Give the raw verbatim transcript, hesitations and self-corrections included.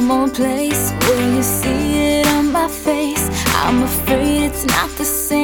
same old place. Will you see it on my face? I'm afraid it's not the same.